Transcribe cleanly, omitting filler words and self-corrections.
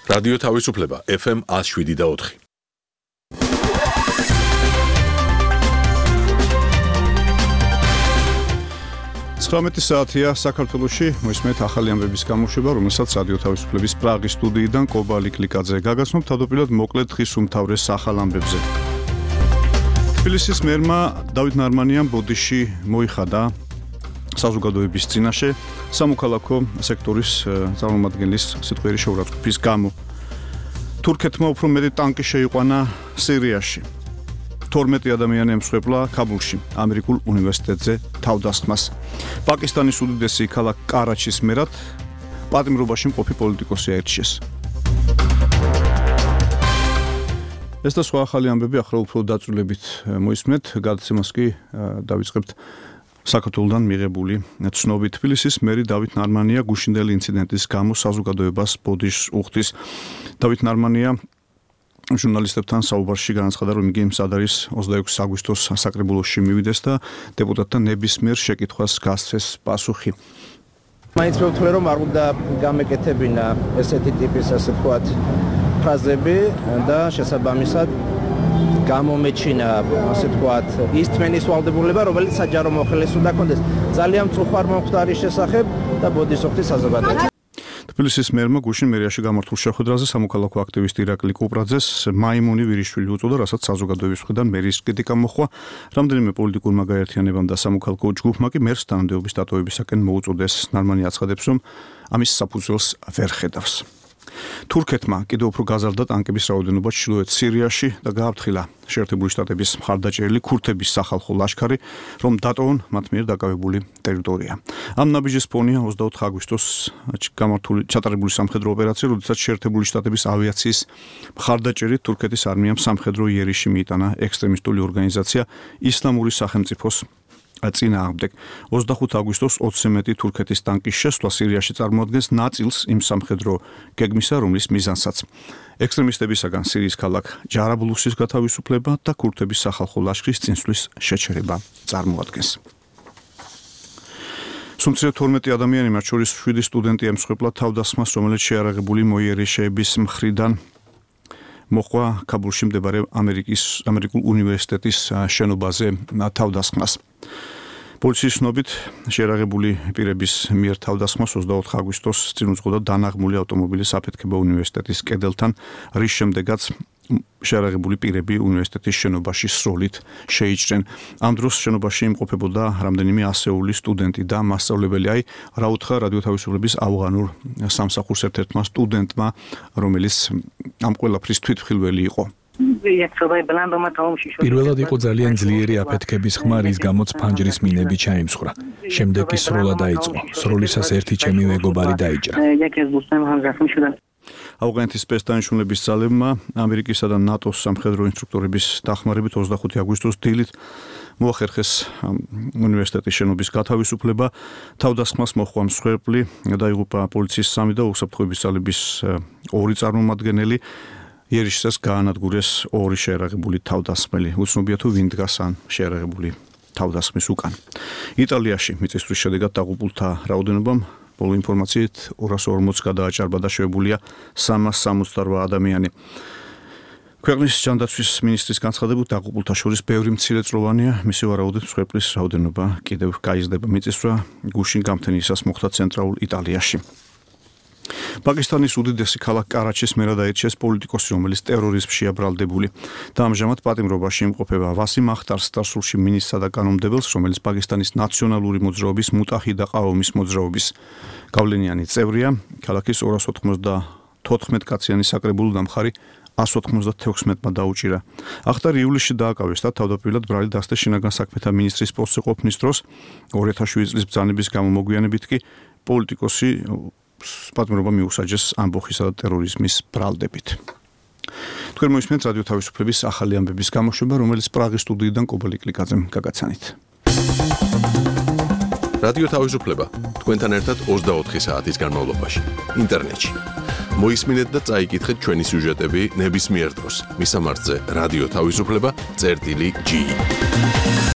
რადიო თავისუფლება FM 107.4. საათია საქართველოში მოისმენთ ახალი ამბების გამოშვება, რომელსაც რადიო თავისუფლების პრაღის სტუდიიდან კობალი კლიკაძე გაგაცნობთ თავდაპირველად მოკლედ დღის უმთავრეს ახალ ამბებზე. თბილისის მერმა დავით ნარმანიამ ბოდიში მოიხადა საზოგადოების წინაშე სამოქალაქო სექტორის წარმომადგენლის სიტყვიერი შეურაცხყოფის გამო. თურქეთმა უფრო მეტი ტანკი შეიყვანა სირიაში. 12 ადამიანი ემსხვერპლა ქაბულში ამერიკულ უნივერსიტეტზე თავდასხმას. პაკისტანის უდიდესი ქალაქ კარაჩის მერად პატიმრობაში მყოფი პოლიტიკოსი აირჩიეს. ეს და სხვა ახალი ამბები ახლა უფრო დაწვრილებით მოისმენთ. გადაცემას კი დავიწყებთ საქართველოსთან მიღებული ცნობით. თბილისის მერი დავით ნარმანია გუშინდელი ინციდენტის გამო საზოგადოებას ბოდიშს უხდის. დავით ნარმანია ჟურნალისტებთან საუბარში განაცხადა, რომ იგი მზად არის 26 აგვისტოს საკრებულოში მივიდეს და დეპუტატთა ნებისმიერ შეკითხვას გასცეს პასუხი. მაინც მოვთვლე, რომ არ უნდა გამეკეთებინა ესეთი ტიპის, ასე ვთქვათ, ფრაზები და შესაბამისად გამომეჩინა, ასე ვთქვათ, ის თმენის ვალდებულება, რომელიც საჯარო მოხელეს უნდა კონდეს. ძალიან მწუხარ მომხდარის შესახებ და ბოდიშს უხდის საზოგადოებას. თბილისის მერმა გუშინ მერიაში გამართულ შეხვედრაზე სამოქალაქო აქტივისტ ირაკლი კუპრაძეს მაიმუნი ვირიშვილი უწოდა, რასაც საზოგადოების მხრიდან მერის კრიტიკა მოჰყვა. რამდენიმე პოლიტიკურმა გაერთიანებამ და სამოქალაქო ჯგუფმა კი მერს თანამდებობის დატოვებისაკენ მოუწოდეს. ნარმანი აცხადებს, რომ ამის საფუძველს ვერ ხედავს. თურქეთმა კიდევ უფრო გაზარდა ტანკების რაოდენობა ჩრდილოეთ სირიაში და გააფრთხილა შეერთებული შტატების მხარდაჭერილი ქურთების სახალხო ლაშქარი, რომ დატოვონ მათ მიერ დაკავებული ტერიტორია. ამ ნაბიჯის ფონია 24 აგვისტოს ჩატარებული სამხედრო ოპერაცია, როდესაც შეერთებული შტატების ავიაციის მხარდაჭერით თურქეთის არმიამ სამხედრო იერიში მიიტანა ექსტრემისტული ორგანიზაცია ისლამური სახელმწიფოს წინააღმდეგ. 25 აგვისტოს 20-ზე მეტი თურქეთის ტანკის შესვლა სირიაში წარმოადგენს ნაწილს იმ სამხედრო გეგმისა, რომლის მიზანსაც ექსტრემისტებისაგან სირიის ქალაქ ჯარაბლუსის გათავისუფლება და ქურთების სახალხო ლაშქრის წინსვლის შეჩერება წარმოადგენს. სუმცირე 12 ადამიანი, მათ შორის 7 სტუდენტი ემსხვერპლა თავდასხმას, რომელიც შეარაღებული მოიერიშეების მხრიდან მოხდა ქაბულში მდებარე ამერიკულ უნივერსიტეტის შენობაზე თავდასხმას. პოლიციის ცნობით შეარაღებული პირების მიერ თავდასხმას 24 აგვისტოს წინ უძღოდა დანაღმული ავტომობილის აფეთქება უნივერსიტეტის კედელთან, რის შემდეგაც შეარაღებული პირები უნივერსიტეტის შენობაში სროლით შეიჭრენ. ამ დროს შენობაში იმყოფებოდა რამდენიმე ასეული სტუდენტი და მასწავლებელი. რა უთხრა რადიო თავისუფლების ავღანურ სამსახურს ერთ-ერთმა სტუდენტმა, რომელიც ამ ყველაფრის თვითმხილველი იყო. პირველად იყო ძალიან ძლიერი აფეთქების ხმა, რის გამოც ფანჯრის მინები ჩაიმსხვრა. შემდეგ კი სროლა დაიწყო. სროლისას ერთი ჩემი მეგობარი დაიჭრა. ავღანეთის სპეცდანიშნულების ძალებმა ამერიკისა და ნატოს სამხედრო ინსტრუქტორების დახმარებით 25 აგვისტოს დილით მოახერხეს უნივერსიტეტის შენობის გათავისუფლება. თავდასხმას მოჰყვა მსხვერპლი, დაიღუპა პოლიციის 3 და უსაფრთხოების ძალების 2 წარმომადგენელი. იერიშსაც გაანადგურეს 2 შეარაღებული თავდასხმელი. უცნობია თუ ვინ დგას ან შეარაღებული თავდასხმის უკან. იტალიაში მიწისძვრის შედეგად დაღუპულთა რაოდენობამ ბოლო ინფორმაციით 240 გადააჭარბა და შეებულია 368 ადამიანი. ქვეყნის ჯანდაცვის მინისტრის განცხადებით დაღუპულთა შორის ბევრი მცირეწლოვანია, მისი ვარაუდით მსხვერპლის რაოდენობა კიდევ გაიზრდება. მიწისძვრა გუშინ გამთენისას მოხდა ცენტრალურ იტალიაში. პაკისტანის უდიდესი ქალაქ კარაჩის მერად აირჩიეს პოლიტიკოსი, რომელიც ტერორიზმშია ბრალდებული და ამჟამად პატიმრობაში იმყოფება. ვასიმ ახტარს დასრულში მინისტრსა და კანონმდებელს, რომელიც პაკისტანის ნაციონალური მოძრაობის მუტაჰიდა ყავმის მოძრაობის გავლენიანი წევრია. ქალაქის 294 კაციანი საკრებულო დამხარი 196-მა დაუჭირა. ახტარი ივლისში დააკავეს და თავდაპირველად ბრალი დასტეს შინაგან საქმეთა მინისტრის პოსტზე ყოფნის დროს 2007 წლის ბრძანების გამო მოგვიანებით კი პოლიტიკოსი პატიმრობა მიუსაჯეს ამბოხისა და ტერორიზმის ბრალდებით. თქვენ მოისმენთ რადიო თავისუფლების ახალი ამბების გამოშვება, რომელიც პრაღის სტუდიიდან კობალი კლიკაძემ გაგაცანით. რადიო თავისუფლება თქვენთან ერთად 24 საათის განმავლობაში ინტერნეტში. მოისმინეთ და წაიკითხეთ ჩვენი სიუჟეტები ნებისმიერ დროს. მისამართზე რადიო თავისუფლება.gi